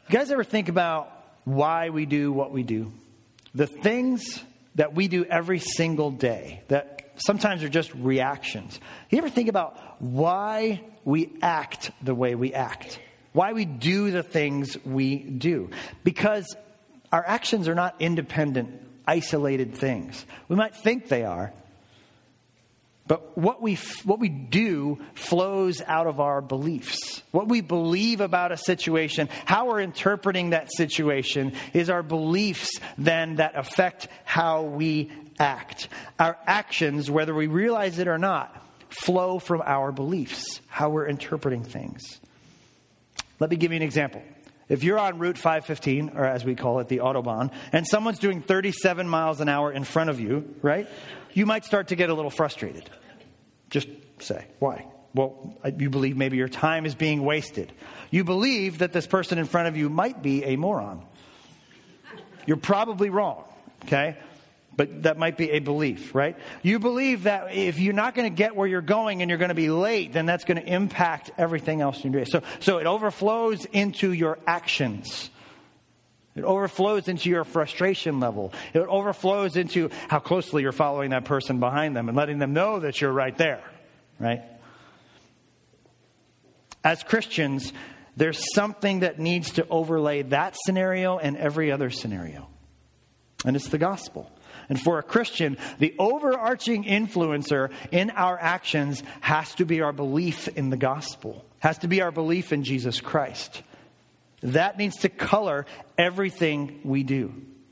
You guys ever think about why we do what we do? The things that we do every single day that sometimes are just reactions. You ever think about why we act the way we act? Why we do the things we do? Because our actions are not independent, isolated things. We might think they are. But what we do flows out of our beliefs. What we believe about a situation, how we're interpreting that situation, is our beliefs then that affect how we act. Our actions, whether we realize it or not, flow from our beliefs, how we're interpreting things. Let me give you an example. If you're on Route 515, or as we call it, the Autobahn, and someone's doing 37 miles an hour in front of you, right? You might start to get a little frustrated. Just say, why? Well, you believe maybe your time is being wasted. You believe that this person in front of you might be a moron. You're probably wrong, okay? But that might be a belief, right? You believe that if you're not going to get where you're going and you're going to be late, then that's going to impact everything else you're doing. So it overflows into your actions. It overflows into your frustration level. It overflows into how closely you're following that person behind them and letting them know that you're right there, right? As Christians, there's something that needs to overlay that scenario and every other scenario. And it's the gospel. And for a Christian, the overarching influencer in our actions has to be our belief in the gospel, has to be our belief in Jesus Christ. That needs to color everything we do.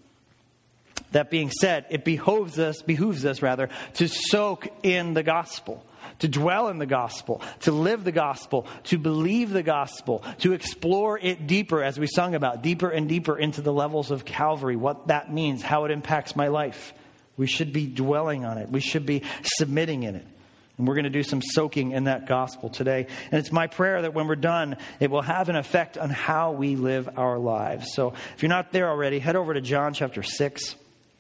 That being said, it behooves us to soak in the gospel, to dwell in the gospel, to live the gospel, to believe the gospel, to explore it deeper, as we sung about, deeper and deeper into the levels of Calvary, what that means, how it impacts my life. We should be dwelling on it. We should be submitting in it. And we're going to do some soaking in that gospel today. And it's my prayer that when we're done, it will have an effect on how we live our lives. So if you're not there already, head over to John chapter 6.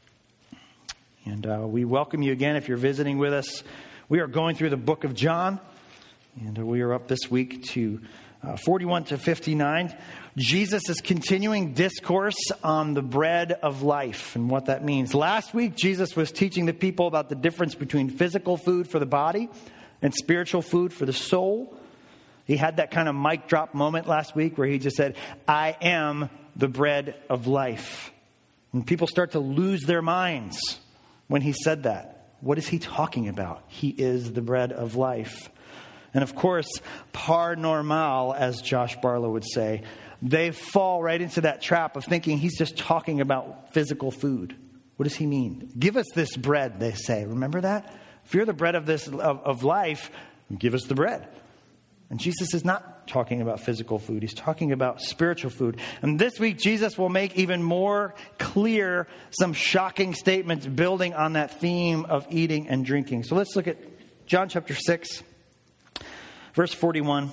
And we welcome you again if you're visiting with us. We are going through the book of John. And we are up this week to 41 to 59. Jesus is continuing discourse on the bread of life and what that means. Last week, Jesus was teaching the people about the difference between physical food for the body and spiritual food for the soul. He had that kind of mic drop moment last week where he just said, I am the bread of life. And people start to lose their minds when he said that. What is he talking about? He is the bread of life. And of course, par normal, as Josh Barlow would say, they fall right into that trap of thinking he's just talking about physical food. What does he mean? Give us this bread, they say. Remember that? If you're the bread of life, give us the bread. And Jesus is not talking about physical food. He's talking about spiritual food. And this week, Jesus will make even more clear some shocking statements building on that theme of eating and drinking. So let's look at John chapter 6, verse 41.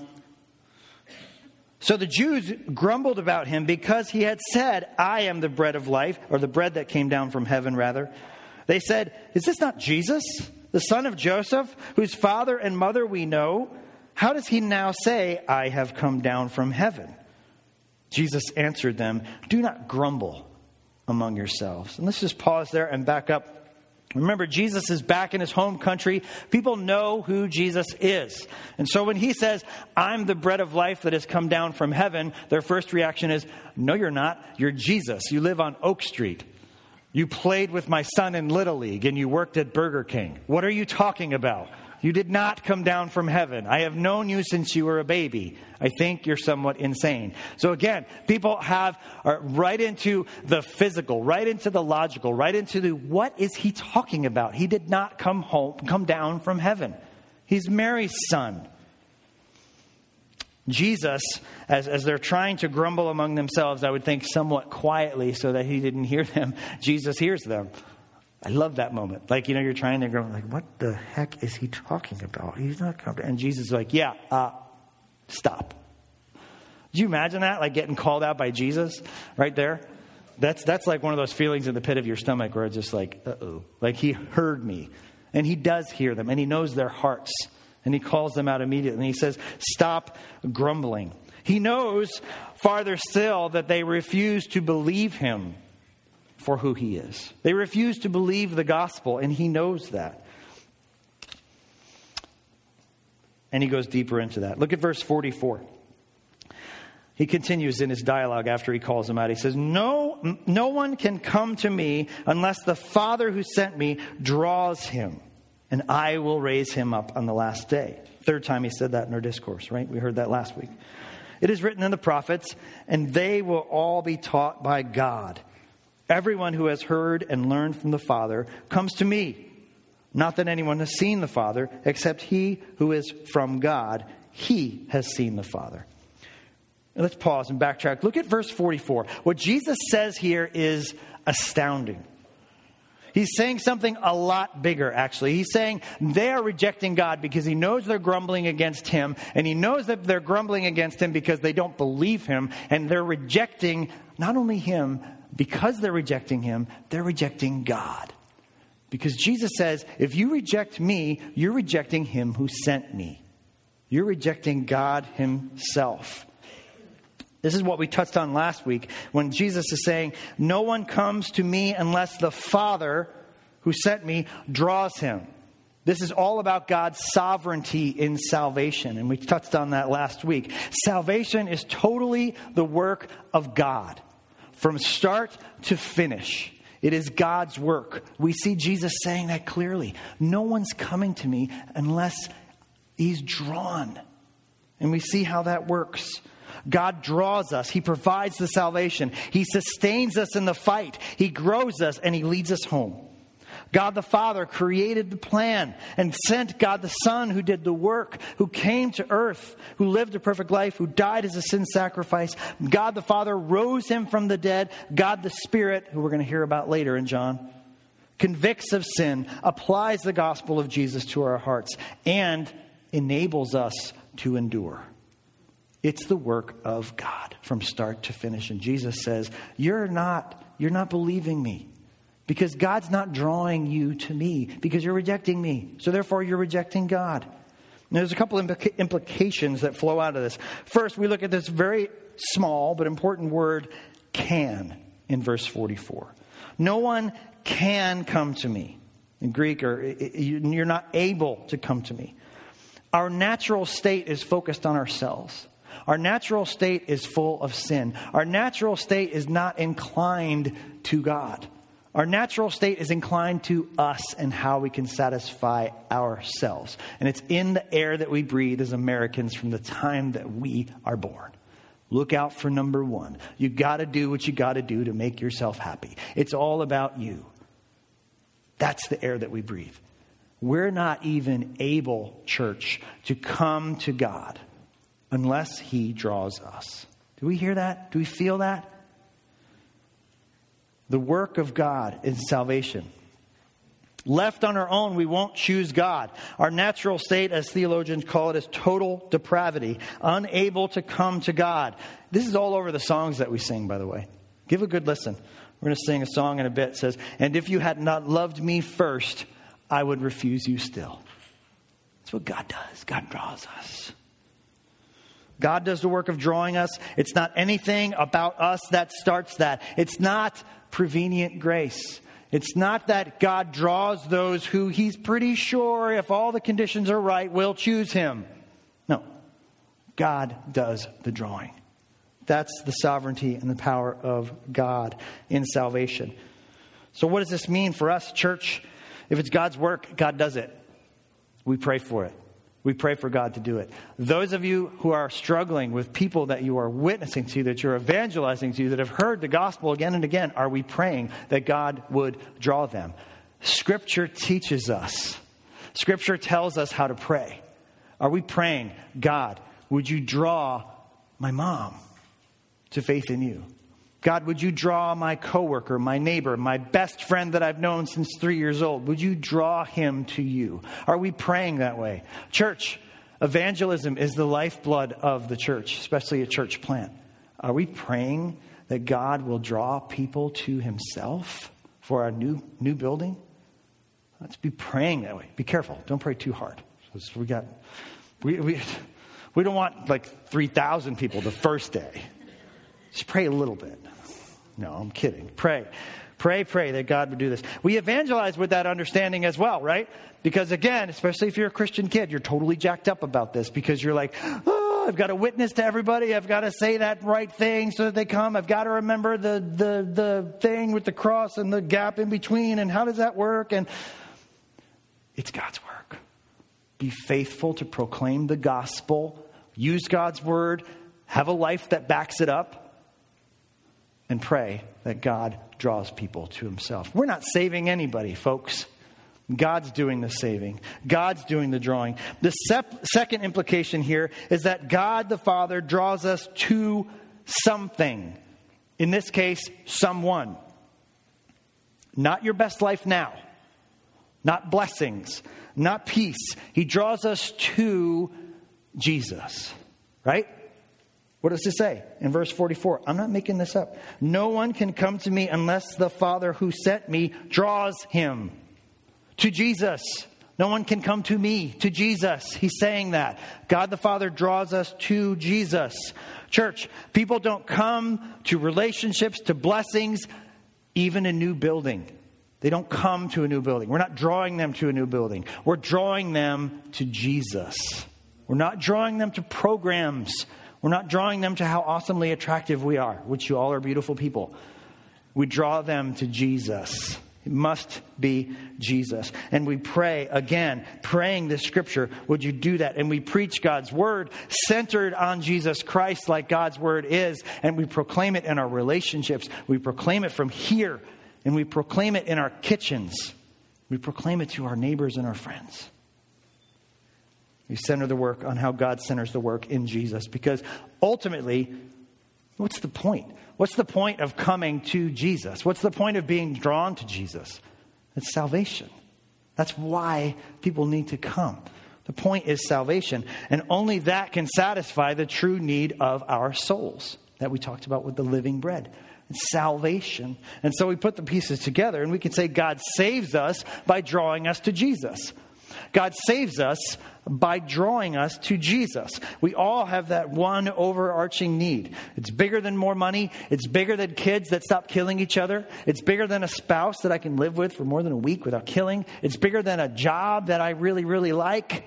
So the Jews grumbled about him because he had said, I am the bread of life, or the bread that came down from heaven, rather. They said, is this not Jesus, the son of Joseph, whose father and mother we know? How does he now say, I have come down from heaven? Jesus answered them, do not grumble among yourselves. And let's just pause there and back up. Remember, Jesus is back in his home country. People know who Jesus is. And so when he says, I'm the bread of life that has come down from heaven, their first reaction is, no, you're not. You're Jesus. You live on Oak Street. You played with my son in Little League and you worked at Burger King. What are you talking about? You did not come down from heaven. I have known you since you were a baby. I think you're somewhat insane. So again, people are right into the physical, right into the logical, right into the what is he talking about? He did not come down from heaven. He's Mary's son. Jesus, as they're trying to grumble among themselves, I would think somewhat quietly so that he didn't hear them, Jesus hears them. I love that moment. Like, you're trying to go, like, what the heck is he talking about? He's not coming. And Jesus is like, stop. Do you imagine that? Like getting called out by Jesus right there? That's like one of those feelings in the pit of your stomach where it's just like, uh-oh. Like he heard me. And he does hear them. And he knows their hearts. And he calls them out immediately. And he says, stop grumbling. He knows, farther still, that they refuse to believe him for who he is. They refuse to believe the gospel, and he knows that. And he goes deeper into that. Look at verse 44. He continues in his dialogue after he calls them out. He says, No one can come to me unless the Father who sent me draws him, and I will raise him up on the last day. Third time he said that in our discourse, right? We heard that last week. It is written in the prophets, and they will all be taught by God. Everyone who has heard and learned from the Father comes to me. Not that anyone has seen the Father, except he who is from God. He has seen the Father. Let's pause and backtrack. Look at verse 44. What Jesus says here is astounding. He's saying something a lot bigger, actually. He's saying they're rejecting God because he knows they're grumbling against him. And he knows that they're grumbling against him because they don't believe him. And they're rejecting not only him, because they're rejecting him, they're rejecting God. Because Jesus says, if you reject me, you're rejecting him who sent me. You're rejecting God himself. This is what we touched on last week when Jesus is saying, no one comes to me unless the Father who sent me draws him. This is all about God's sovereignty in salvation. And we touched on that last week. Salvation is totally the work of God from start to finish. It is God's work. We see Jesus saying that clearly. No one's coming to me unless he's drawn. And we see how that works. God draws us. He provides the salvation. He sustains us in the fight. He grows us and he leads us home. God the Father created the plan and sent God the Son who did the work, who came to earth, who lived a perfect life, who died as a sin sacrifice. God the Father rose him from the dead. God the Spirit, who we're going to hear about later in John, convicts of sin, applies the gospel of Jesus to our hearts, and enables us to endure. It's the work of God from start to finish. And Jesus says, you're not believing me because God's not drawing you to me because you're rejecting me. So therefore you're rejecting God. And there's a couple implications that flow out of this. First, we look at this very small but important word, can, in verse 44. No one can come to me. In Greek, or you're not able to come to me. Our natural state is focused on ourselves. Our natural state is full of sin. Our natural state is not inclined to God. Our natural state is inclined to us and how we can satisfy ourselves. And it's in the air that we breathe as Americans from the time that we are born. Look out for number one. You got to do what you got to do to make yourself happy. It's all about you. That's the air that we breathe. We're not even able, church, to come to God unless he draws us. Do we hear that? Do we feel that? The work of God is salvation. Left on our own, we won't choose God. Our natural state, as theologians call it, is total depravity, unable to come to God. This is all over the songs that we sing, by the way. Give a good listen. We're going to sing a song in a bit. It says, and if you had not loved me first, I would refuse you still. That's what God does. God draws us. God does the work of drawing us. It's not anything about us that starts that. It's not prevenient grace. It's not that God draws those who he's pretty sure, if all the conditions are right, will choose him. No. God does the drawing. That's the sovereignty and the power of God in salvation. So what does this mean for us, church? If it's God's work, God does it. We pray for it. We pray for God to do it. Those of you who are struggling with people that you are witnessing to, that you're evangelizing to, that have heard the gospel again and again, are we praying that God would draw them? Scripture teaches us. Scripture tells us how to pray. Are we praying, God, would you draw my mom to faith in you? God, would you draw my coworker, my neighbor, my best friend that I've known since 3 years old? Would you draw him to you? Are we praying that way? Church, evangelism is the lifeblood of the church, especially a church plant. Are we praying that God will draw people to himself for our new building? Let's be praying that way. Be careful. Don't pray too hard. We don't want like 3,000 people the first day. Just pray a little bit. No, I'm kidding. Pray that God would do this. We evangelize with that understanding as well, right? Because again, especially if you're a Christian kid, you're totally jacked up about this because you're like, oh, I've got to witness to everybody. I've got to say that right thing so that they come. I've got to remember the thing with the cross and the gap in between. And how does that work? And it's God's work. Be faithful to proclaim the gospel. Use God's word. Have a life that backs it up. And pray that God draws people to himself. We're not saving anybody, folks. God's doing the saving. God's doing the drawing. The second implication here is that God the Father draws us to something. In this case, someone. Not your best life now. Not blessings. Not peace. He draws us to Jesus. Right? What does it say in verse 44? I'm not making this up. No one can come to me unless the Father who sent me draws him to Jesus. No one can come to me, to Jesus. He's saying that. God the Father draws us to Jesus. Church, people don't come to relationships, to blessings, even a new building. They don't come to a new building. We're not drawing them to a new building. We're drawing them to Jesus. We're not drawing them to programs. We're not drawing them to how awesomely attractive we are, which you all are beautiful people. We draw them to Jesus. It must be Jesus. And we pray, again, praying this scripture, would you do that? And we preach God's word centered on Jesus Christ like God's word is. And we proclaim it in our relationships. We proclaim it from here. And we proclaim it in our kitchens. We proclaim it to our neighbors and our friends. We center the work on how God centers the work in Jesus. Because ultimately, what's the point? What's the point of coming to Jesus? What's the point of being drawn to Jesus? It's salvation. That's why people need to come. The point is salvation. And only that can satisfy the true need of our souls that we talked about with the living bread. It's salvation. And so we put the pieces together and we can say God saves us by drawing us to Jesus. God saves us by drawing us to Jesus. We all have that one overarching need. It's bigger than more money. It's bigger than kids that stop killing each other. It's bigger than a spouse that I can live with for more than a week without killing. It's bigger than a job that I really, really like.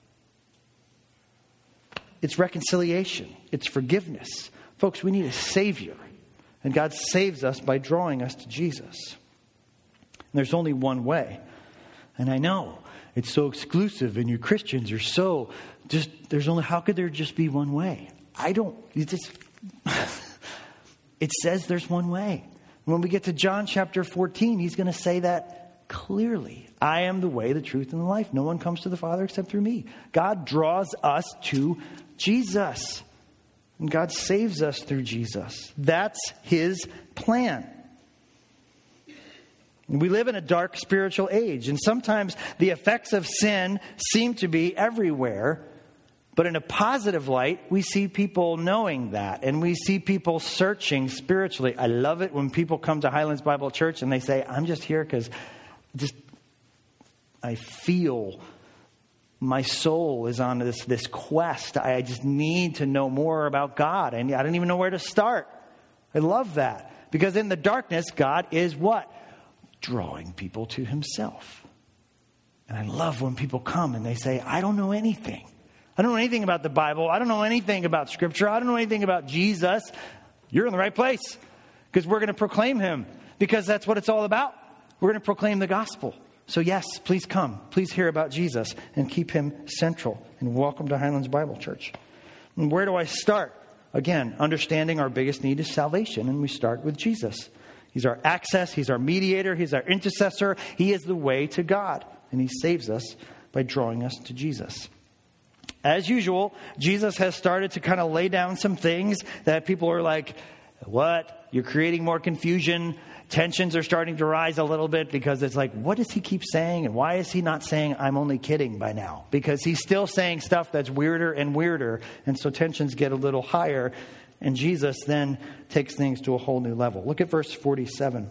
It's reconciliation. It's forgiveness. Folks, we need a Savior. And God saves us by drawing us to Jesus. And there's only one way. And I know it's so exclusive and you Christians are so just, how could there just be one way? It says there's one way. When we get to John chapter 14, he's going to say that clearly. I am the way, the truth, and the life. No one comes to the Father except through me. God draws us to Jesus. And God saves us through Jesus. That's his plan. We live in a dark spiritual age, and sometimes the effects of sin seem to be everywhere. But in a positive light, we see people knowing that, and we see people searching spiritually. I love it when people come to Highlands Bible Church and they say, I'm just here because I feel my soul is on this quest. I just need to know more about God, and I don't even know where to start. I love that, because in the darkness, God is what? Drawing people to himself. And I love when people come and they say, I don't know anything. I don't know anything about the Bible. I don't know anything about Scripture. I don't know anything about Jesus. You're in the right place, because we're going to proclaim him, because that's what it's all about. We're going to proclaim the gospel. So yes, please come. Please hear about Jesus and keep him central. And welcome to Highlands Bible Church. And where do I start? Again, understanding our biggest need is salvation. And we start with Jesus. He's our access. He's our mediator. He's our intercessor. He is the way to God. And he saves us by drawing us to Jesus. As usual, Jesus has started to kind of lay down some things that people are like, what? You're creating more confusion. Tensions are starting to rise a little bit, because it's like, what does he keep saying? And why is he not saying, I'm only kidding by now? Because he's still saying stuff that's weirder and weirder. And so tensions get a little higher. And Jesus then takes things to a whole new level. Look at verse 47.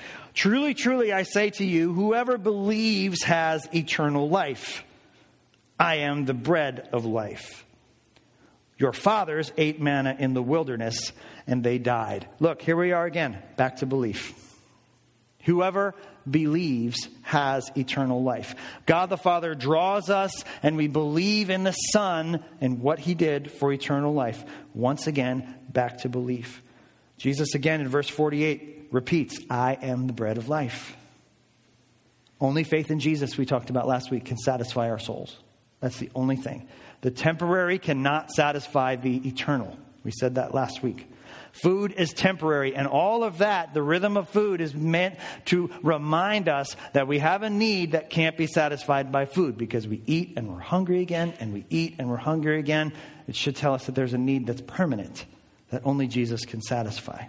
Truly, truly, I say to you, whoever believes has eternal life. I am the bread of life. Your fathers ate manna in the wilderness, and they died. Look, here we are again, back to belief. Whoever believes has eternal life. God the Father draws us, and we believe in the Son and what he did for eternal life. Once again, back to belief. Jesus again in verse 48 repeats, I am the bread of life. Only faith in Jesus, we talked about last week, can satisfy our souls. That's the only thing. The temporary cannot satisfy the eternal. We said that last week. Food is temporary, and all of that, the rhythm of food, is meant to remind us that we have a need that can't be satisfied by food, because we eat and we're hungry again, and we eat and we're hungry again. It should tell us that there's a need that's permanent, that only Jesus can satisfy.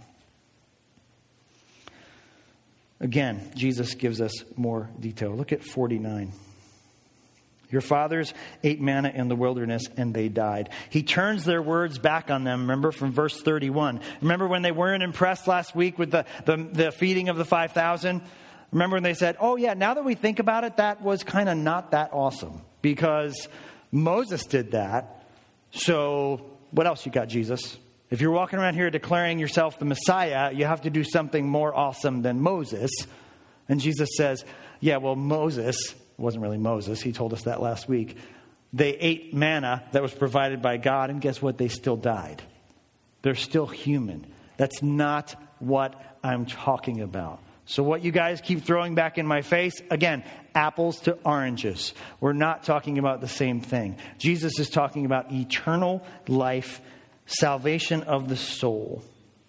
Again, Jesus gives us more detail. Look at 49. Your fathers ate manna in the wilderness, and they died. He turns their words back on them. Remember from verse 31. Remember when they weren't impressed last week with the feeding of the 5,000? Remember when they said, oh yeah, now that we think about it, that was kind of not that awesome, because Moses did that. So what else you got, Jesus? If you're walking around here declaring yourself the Messiah, you have to do something more awesome than Moses. And Jesus says, yeah, well, Moses... It wasn't really Moses. He told us that last week. They ate manna that was provided by God, and guess what? They still died. They're still human. That's not what I'm talking about. So what you guys keep throwing back in my face, again, apples to oranges. We're not talking about the same thing. Jesus is talking about eternal life, salvation of the soul.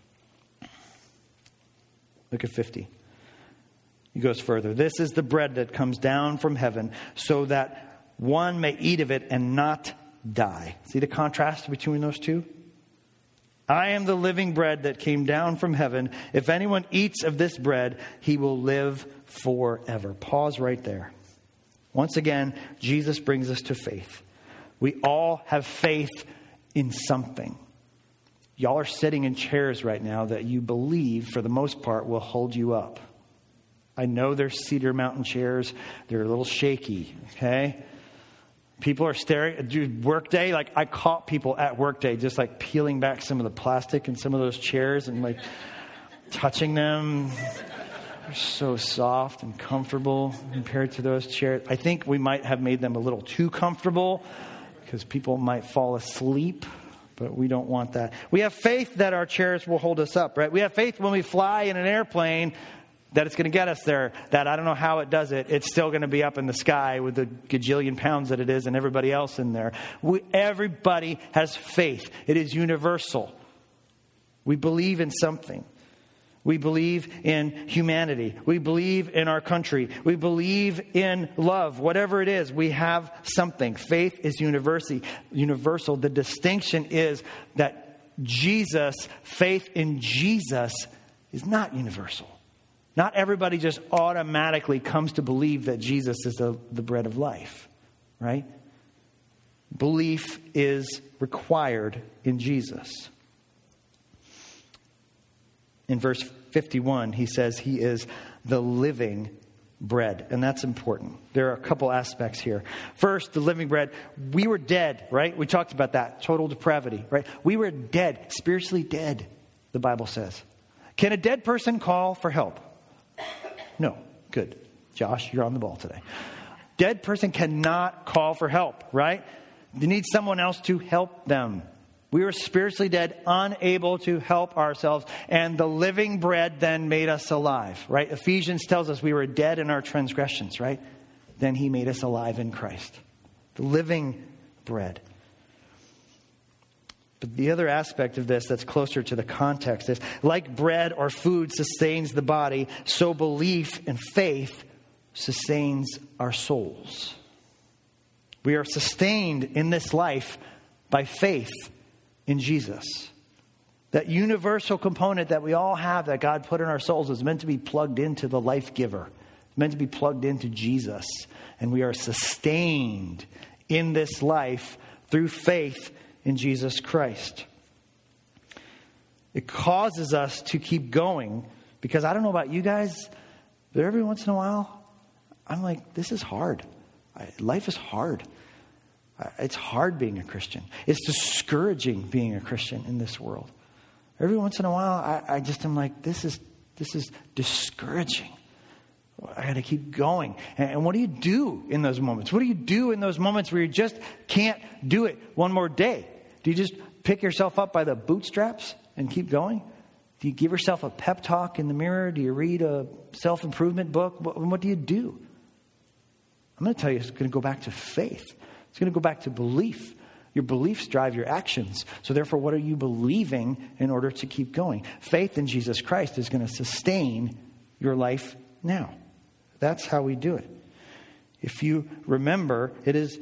Look at 50. He goes further. This is the bread that comes down from heaven, so that one may eat of it and not die. See the contrast between those two? I am the living bread that came down from heaven. If anyone eats of this bread, he will live forever. Pause right there. Once again, Jesus brings us to faith. We all have faith in something. Y'all are sitting in chairs right now that you believe, for the most part, will hold you up. I know they're Cedar Mountain chairs. They're a little shaky, okay? People are staring. Dude, Workday, like I caught people at Workday just like peeling back some of the plastic in some of those chairs and like touching them. They're so soft and comfortable compared to those chairs. I think we might have made them a little too comfortable because people might fall asleep, but we don't want that. We have faith that our chairs will hold us up, right? We have faith when we fly in an airplane that it's going to get us there, that I don't know how it does it. It's still going to be up in the sky with the gajillion pounds that it is and everybody else in there. Everybody has faith. It is universal. We believe in something. We believe in humanity. We believe in our country. We believe in love. Whatever it is, we have something. Faith is universal. The distinction is that faith in Jesus is not universal. Not everybody just automatically comes to believe that Jesus is the bread of life, right? Belief is required in Jesus. In verse 51, he says he is the living bread, and that's important. There are a couple aspects here. First, the living bread. We were dead, right? We talked about that. Total depravity, right? We were dead, spiritually dead, the Bible says. Can a dead person call for help? No. Good. Josh, you're on the ball today. Dead person cannot call for help, right? They need someone else to help them. We were spiritually dead, unable to help ourselves. And the living bread then made us alive, right? Ephesians tells us we were dead in our transgressions, right? Then he made us alive in Christ. The living bread. But the other aspect of this that's closer to the context is, like bread or food sustains the body, so belief and faith sustains our souls. We are sustained in this life by faith in Jesus. That universal component that we all have that God put in our souls is meant to be plugged into the life giver. It's meant to be plugged into Jesus. And we are sustained in this life through faith in Jesus Christ. It causes us to keep going, because I don't know about you guys, but every once in a while, I'm like, this is hard. Life is hard. It's hard being a Christian. It's discouraging being a Christian in this world. Every once in a while, I just am like, this is discouraging. I got to keep going. And what do you do in those moments? What do you do in those moments where you just can't do it one more day? Do you just pick yourself up by the bootstraps and keep going? Do you give yourself a pep talk in the mirror? Do you read a self-improvement book? What do you do? I'm going to tell you, it's going to go back to faith. It's going to go back to belief. Your beliefs drive your actions. So therefore, what are you believing in order to keep going? Faith in Jesus Christ is going to sustain your life now. That's how we do it. If you remember, it is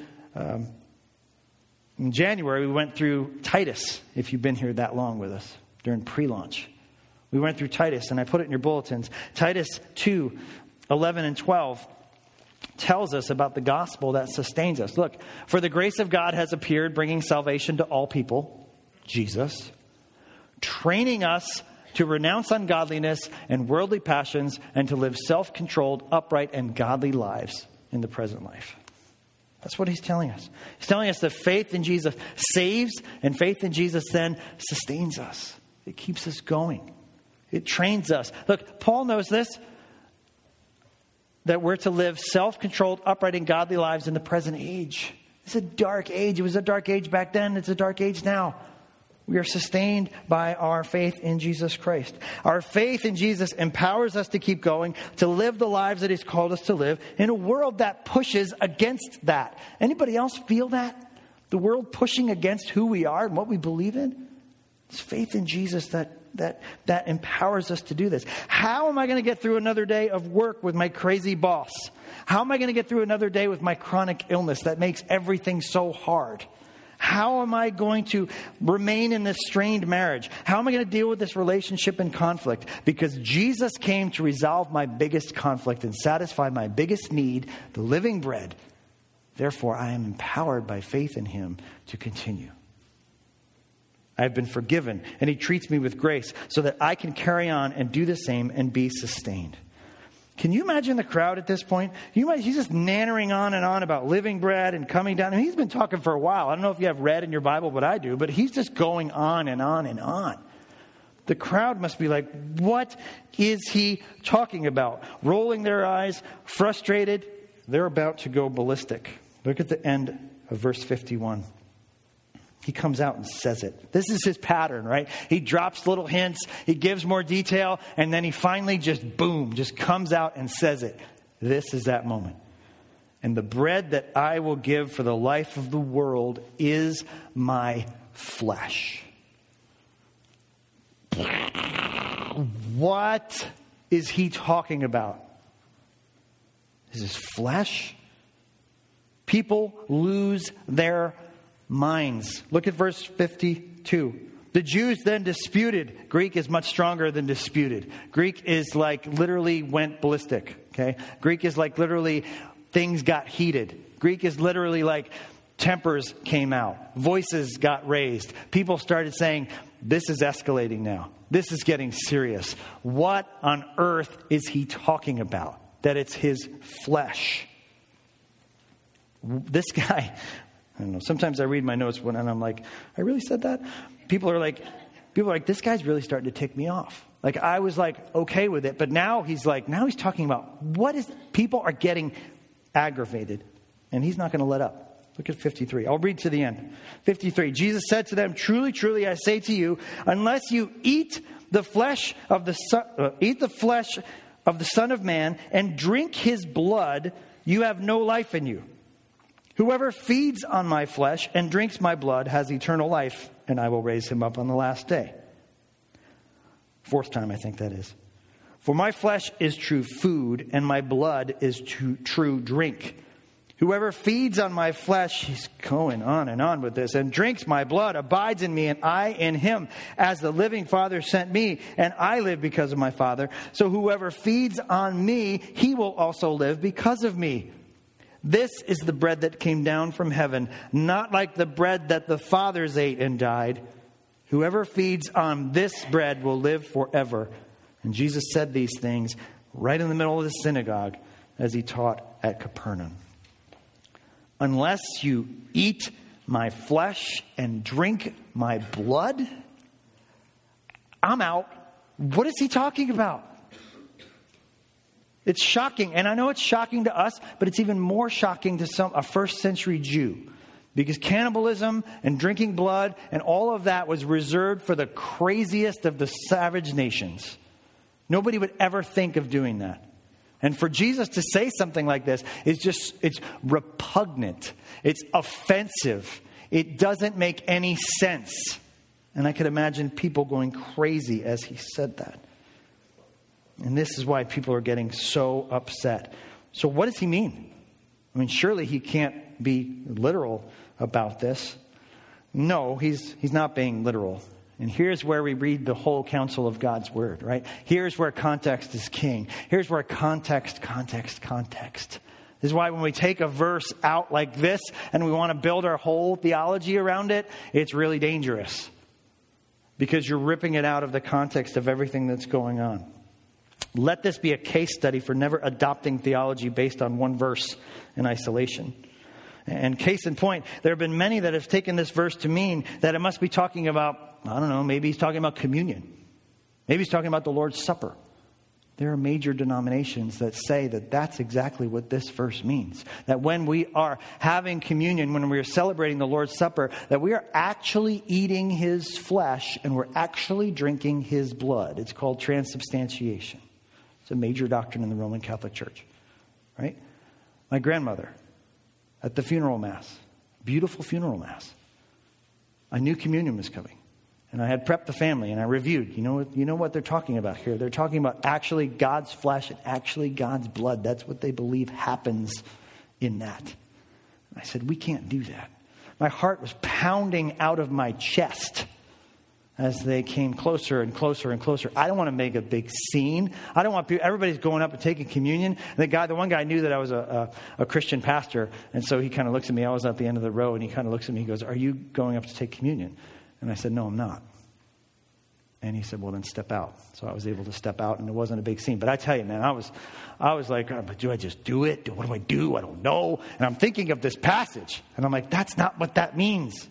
in January, we went through Titus, if you've been here that long with us, during pre-launch. We went through Titus, and I put it in your bulletins. Titus 2, 11 and 12 tells us about the gospel that sustains us. Look, for the grace of God has appeared, bringing salvation to all people, Jesus, training us to renounce ungodliness and worldly passions and to live self-controlled, upright, and godly lives in the present life. That's what he's telling us. He's telling us that faith in Jesus saves, and faith in Jesus then sustains us. It keeps us going. It trains us. Look, Paul knows this, that we're to live self-controlled, upright, and godly lives in the present age. It's a dark age. It was a dark age back then. It's a dark age now. We are sustained by our faith in Jesus Christ. Our faith in Jesus empowers us to keep going, to live the lives that he's called us to live in a world that pushes against that. Anybody else feel that? The world pushing against who we are and what we believe in? It's faith in Jesus that empowers us to do this. How am I going to get through another day of work with my crazy boss? How am I going to get through another day with my chronic illness that makes everything so hard? How am I going to remain in this strained marriage? How am I going to deal with this relationship and conflict? Because Jesus came to resolve my biggest conflict and satisfy my biggest need, the living bread. Therefore, I am empowered by faith in him to continue. I have been forgiven, and he treats me with grace so that I can carry on and do the same and be sustained. Can you imagine the crowd at this point? He's just nattering on and on about living bread and coming down. And he's been talking for a while. I don't know if you have read in your Bible, but I do. But he's just going on and on and on. The crowd must be like, what is he talking about? Rolling their eyes, frustrated. They're about to go ballistic. Look at the end of verse 51. He comes out and says it. This is his pattern, right? He drops little hints. He gives more detail. And then he finally just comes out and says it. This is that moment. And the bread that I will give for the life of the world is my flesh. What is he talking about? Is his flesh? People lose their minds. Look at verse 52. The Jews then disputed. Greek is much stronger than disputed. Greek is like literally went ballistic. Okay? Greek is like literally things got heated. Greek is literally like tempers came out. Voices got raised. People started saying, this is escalating now. This is getting serious. What on earth is he talking about? That it's his flesh. This guy, I don't know. Sometimes I read my notes and I'm like, I really said that? People are like, this guy's really starting to tick me off. Like I was like, okay with it. But now he's talking about people are getting aggravated and he's not going to let up. Look at 53. I'll read to the end. 53. Jesus said to them, truly, truly, I say to you, unless you eat the flesh of the Son of Man and drink his blood, you have no life in you. Whoever feeds on my flesh and drinks my blood has eternal life, and I will raise him up on the last day. Fourth time, I think that is. For my flesh is true food, and my blood is true drink. Whoever feeds on my flesh, he's going on and on with this, and drinks my blood abides in me, and I in him. As the living Father sent me, and I live because of my Father. So whoever feeds on me, he will also live because of me. This is the bread that came down from heaven, not like the bread that the fathers ate and died. Whoever feeds on this bread will live forever. And Jesus said these things right in the middle of the synagogue as he taught at Capernaum. unless you eat my flesh and drink my blood, I'm out. What is he talking about? It's shocking. And I know it's shocking to us, but it's even more shocking to a first century Jew. Because cannibalism and drinking blood and all of that was reserved for the craziest of the savage nations. Nobody would ever think of doing that. And for Jesus to say something like this it's repugnant. It's offensive. It doesn't make any sense. And I could imagine people going crazy as he said that. And this is why people are getting so upset. So what does he mean? I mean, surely he can't be literal about this. No, he's not being literal. And here's where we read the whole counsel of God's word, right? Here's where context is king. Here's where context. This is why when we take a verse out like this and we want to build our whole theology around it, it's really dangerous. Because you're ripping it out of the context of everything that's going on. Let this be a case study for never adopting theology based on one verse in isolation. And case in point, there have been many that have taken this verse to mean that it must be talking about, I don't know, maybe he's talking about communion. Maybe he's talking about the Lord's Supper. There are major denominations that say that that's exactly what this verse means. That when we are having communion, when we are celebrating the Lord's Supper, that we are actually eating his flesh and we're actually drinking his blood. It's called transubstantiation. It's a major doctrine in the Roman Catholic Church, right? My grandmother at the funeral mass, beautiful funeral mass, I knew communion was coming. And I had prepped the family and I reviewed, you know what they're talking about here. They're talking about actually God's flesh and actually God's blood. That's what they believe happens in that. I said, we can't do that. My heart was pounding out of my chest as they came closer and closer and closer. I don't want to make a big scene. I don't want people, everybody's going up and taking communion. And the one guy knew that I was a Christian pastor. And so he kind of looks at me. I was at the end of the row and he kind of looks at me. He goes, are you going up to take communion? And I said, no, I'm not. And he said, well, then step out. So I was able to step out and it wasn't a big scene. But I tell you, man, I was like, oh, but do I just do it? What do I do? I don't know. And I'm thinking of this passage. And I'm like, that's not what that means.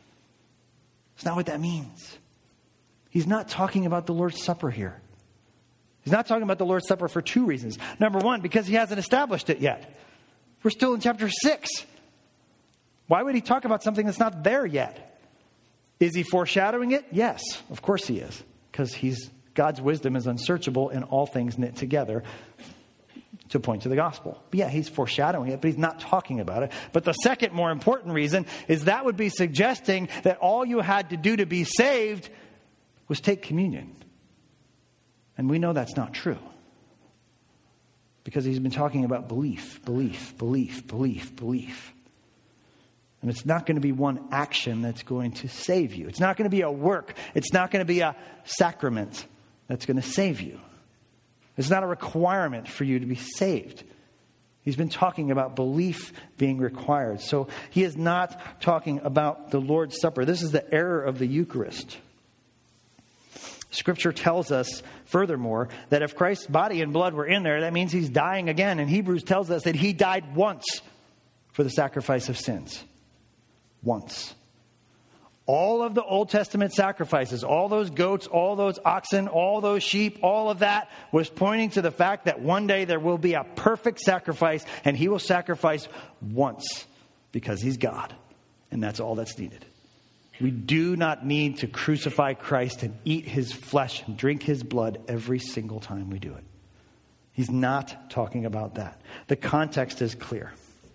It's not what that means. He's not talking about the Lord's Supper here. He's not talking about the Lord's Supper for two reasons. Number one, because he hasn't established it yet. We're still in chapter 6. Why would he talk about something that's not there yet? Is he foreshadowing it? Yes, of course he is. Because God's wisdom is unsearchable and all things knit together to point to the gospel. But yeah, he's foreshadowing it, but he's not talking about it. But the second more important reason is that would be suggesting that all you had to do to be saved was take communion. And we know that's not true. Because he's been talking about belief. And it's not going to be one action that's going to save you. It's not going to be a work. It's not going to be a sacrament that's going to save you. It's not a requirement for you to be saved. He's been talking about belief being required. So he is not talking about the Lord's Supper. This is the error of the Eucharist. Scripture tells us, furthermore, that if Christ's body and blood were in there, that means he's dying again. And Hebrews tells us that he died once for the sacrifice of sins. Once. All of the Old Testament sacrifices, all those goats, all those oxen, all those sheep, all of that was pointing to the fact that one day there will be a perfect sacrifice and he will sacrifice once because he's God. And that's all that's needed. We do not need to crucify Christ and eat his flesh and drink his blood every single time we do it. He's not talking about that. The context is clear.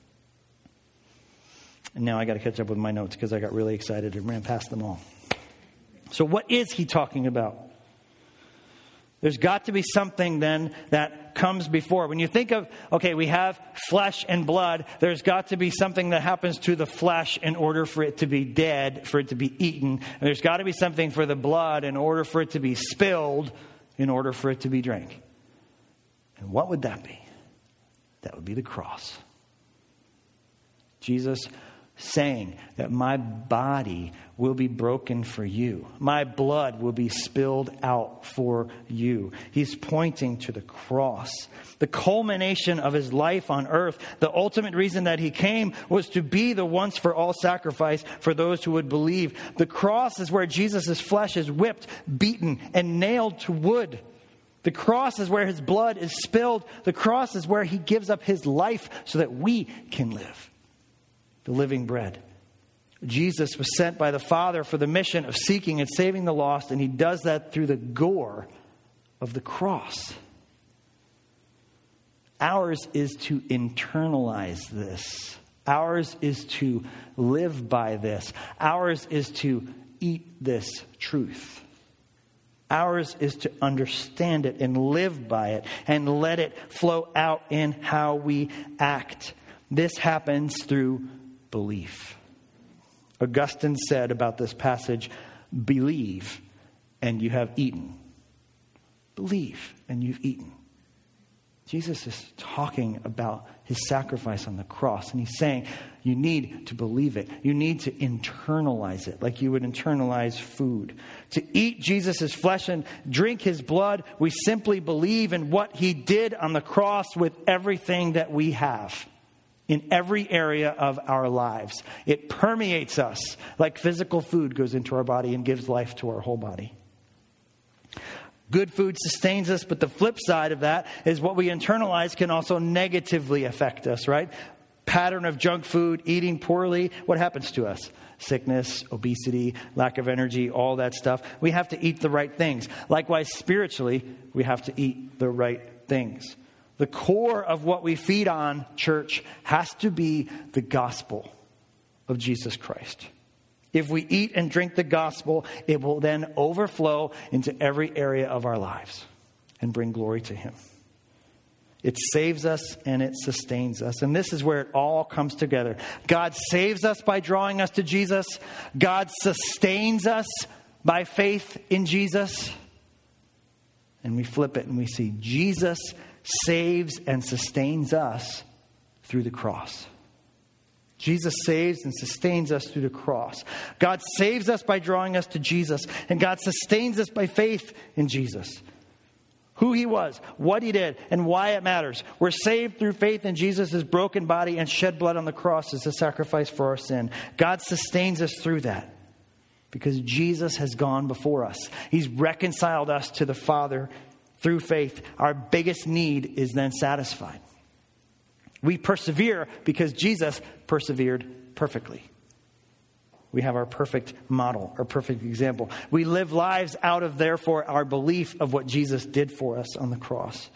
And now I got to catch up with my notes because I got really excited and ran past them all. So what is he talking about? There's got to be something then that comes before. When you think of, okay, we have flesh and blood, there's got to be something that happens to the flesh in order for it to be dead, for it to be eaten. And there's got to be something for the blood in order for it to be spilled, in order for it to be drank. And what would that be? That would be the cross. Jesus saying that my body will be broken for you. My blood will be spilled out for you. He's pointing to the cross. The culmination of his life on earth, the ultimate reason that he came was to be the once for all sacrifice for those who would believe. The cross is where Jesus' flesh is whipped, beaten, and nailed to wood. The cross is where his blood is spilled. The cross is where he gives up his life so that we can live. The living bread. Jesus was sent by the Father for the mission of seeking and saving the lost, and he does that through the gore of the cross. Ours is to internalize this. Ours is to live by this. Ours is to eat this truth. Ours is to understand it and live by it and let it flow out in how we act. This happens through belief. Augustine said about this passage, believe and you have eaten. Believe and you've eaten. Jesus is talking about his sacrifice on the cross, and he's saying you need to believe it. You need to internalize it like you would internalize food. To eat Jesus' flesh and drink his blood, we simply believe in what he did on the cross with everything that we have. In every area of our lives. It permeates us like physical food goes into our body and gives life to our whole body. Good food sustains us, but the flip side of that is what we internalize can also negatively affect us, right? Pattern of junk food, eating poorly, what happens to us? Sickness, obesity, lack of energy, all that stuff. We have to eat the right things. Likewise, spiritually, we have to eat the right things. The core of what we feed on, church, has to be the gospel of Jesus Christ. If we eat and drink the gospel, it will then overflow into every area of our lives and bring glory to him. It saves us and it sustains us. And this is where it all comes together. God saves us by drawing us to Jesus. God sustains us by faith in Jesus. And we flip it and we see Jesus saves and sustains us through the cross. Jesus saves and sustains us through the cross. God saves us by drawing us to Jesus, and God sustains us by faith in Jesus. Who he was, what he did, and why it matters. We're saved through faith in Jesus' broken body and shed blood on the cross as a sacrifice for our sin. God sustains us through that because Jesus has gone before us. He's reconciled us to the Father through faith. Our biggest need is then satisfied. We persevere because Jesus persevered perfectly. We have our perfect model, our perfect example. We live lives out of, therefore, our belief of what Jesus did for us on the cross.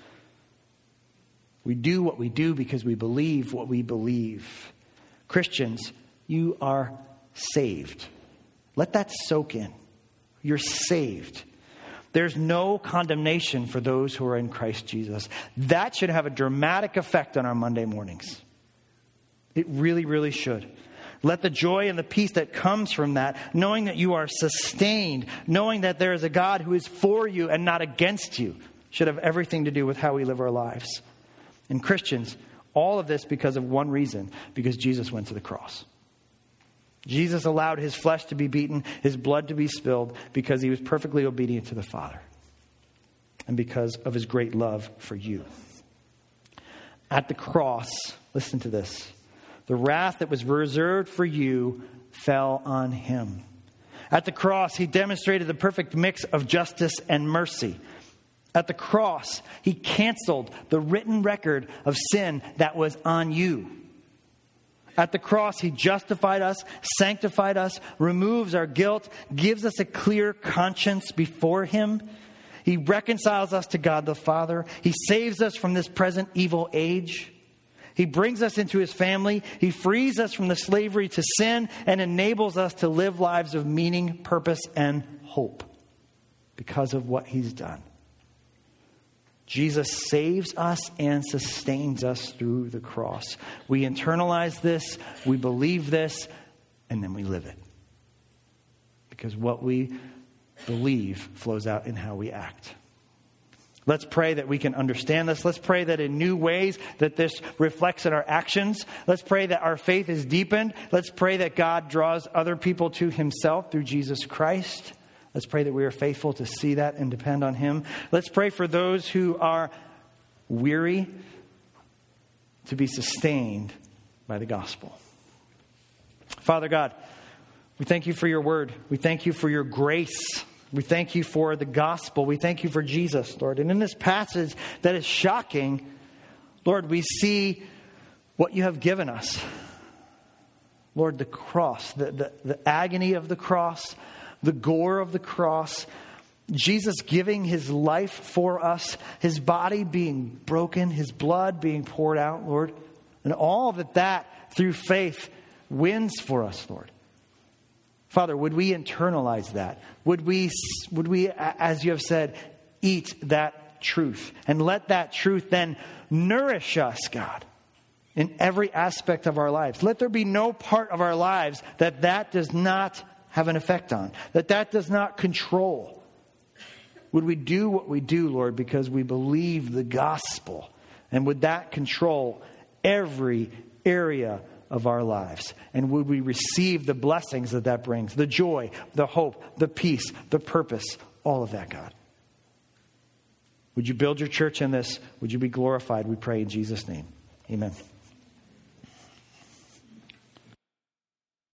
We do what we do because we believe what we believe. Christians, you are saved. Let that soak in. You're saved. There's no condemnation for those who are in Christ Jesus. That should have a dramatic effect on our Monday mornings. It really, really should. Let the joy and the peace that comes from that, knowing that you are sustained, knowing that there is a God who is for you and not against you, should have everything to do with how we live our lives. And Christians, all of this because of one reason, because Jesus went to the cross. Jesus allowed his flesh to be beaten, his blood to be spilled, because he was perfectly obedient to the Father and because of his great love for you. At the cross, listen to this, the wrath that was reserved for you fell on him. At the cross, he demonstrated the perfect mix of justice and mercy. At the cross, he canceled the written record of sin that was on you. At the cross, he justified us, sanctified us, removes our guilt, gives us a clear conscience before him. He reconciles us to God the Father. He saves us from this present evil age. He brings us into his family. He frees us from the slavery to sin and enables us to live lives of meaning, purpose, and hope because of what he's done. Jesus saves us and sustains us through the cross. We internalize this, we believe this, and then we live it. Because what we believe flows out in how we act. Let's pray that we can understand this. Let's pray that in new ways that this reflects in our actions. Let's pray that our faith is deepened. Let's pray that God draws other people to himself through Jesus Christ. Let's pray that we are faithful to see that and depend on him. Let's pray for those who are weary to be sustained by the gospel. Father God, we thank you for your word. We thank you for your grace. We thank you for the gospel. We thank you for Jesus, Lord. And in this passage that is shocking, Lord, we see what you have given us. Lord, the cross, the agony of the cross, the gore of the cross, Jesus giving his life for us, his body being broken, his blood being poured out, Lord. And all that through faith wins for us, Lord. Father, would we internalize that? Would we, as you have said, eat that truth? And let that truth then nourish us, God, in every aspect of our lives. Let there be no part of our lives that does not have an effect on, that does not control. Would we do what we do, Lord, because we believe the gospel? And would that control every area of our lives? And would we receive the blessings that brings, the joy, the hope, the peace, the purpose, all of that, God? Would you build your church in this? Would you be glorified, we pray in Jesus' name. Amen.